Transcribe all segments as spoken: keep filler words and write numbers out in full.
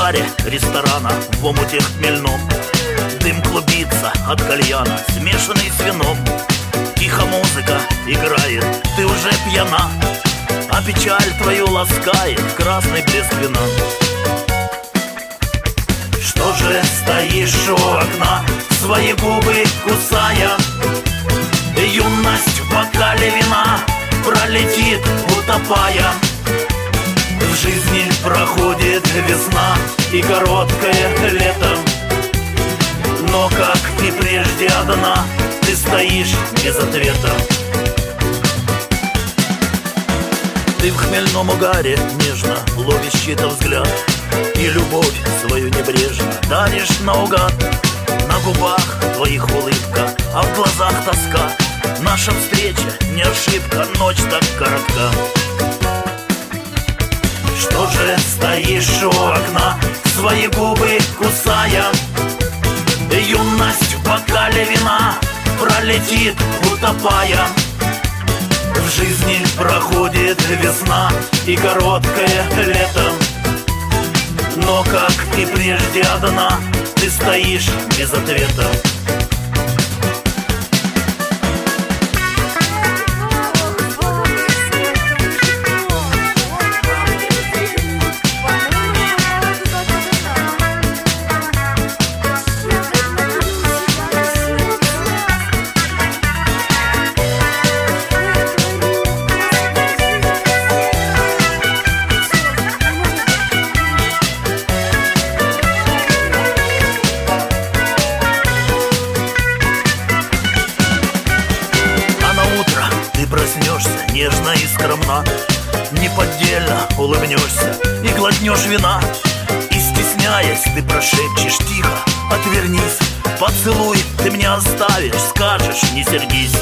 баре ресторана в омуте хмельном. Дым клубится от кальяна, смешанный с вином. Тихо музыка играет, ты уже пьяна, а печаль твою ласкает красный блеск вина. Что же стоишь у окна, свои губы кусая? Юность в бокале вина пролетит, утопая. В жизни проходит весна и короткое лето, но как и прежде одна, ты стоишь без ответа. Ты в хмельном угаре нежно ловишь чей-то взгляд и любовь свою небрежно даришь наугад. На губах твоих улыбка, а в глазах тоска. Наша встреча не ошибка, ночь так коротка. Что же стоишь у окна, свои губы кусая? Юность в бокале вина пролетит, утопая. В жизни проходит весна и короткое лето, но как и прежде одна, ты стоишь без ответа. Проснешься нежно и скромна, неподдельно улыбнешься и глотнешь вина. И стесняясь, ты прошепчешь тихо: отвернись, поцелуй, ты меня оставишь, скажешь, не сердись.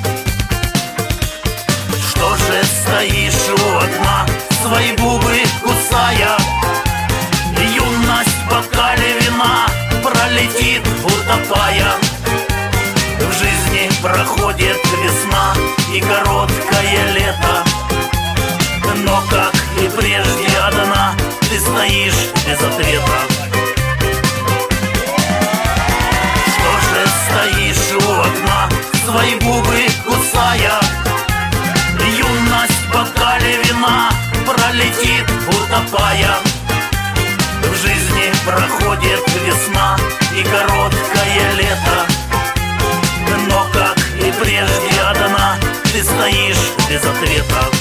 Что же стоишь у окна, свои губы кусая? Юность в бокале вина пролетит, утопая. В жизни проходит весна и короткое лето, но как и прежде одна, ты стоишь без ответа. Что же стоишь у окна, свои губы кусая? Юность в бокале вина пролетит, утопая. В жизни проходит весна и короткое лето, но как и прежде одна, ты стоишь без ответа.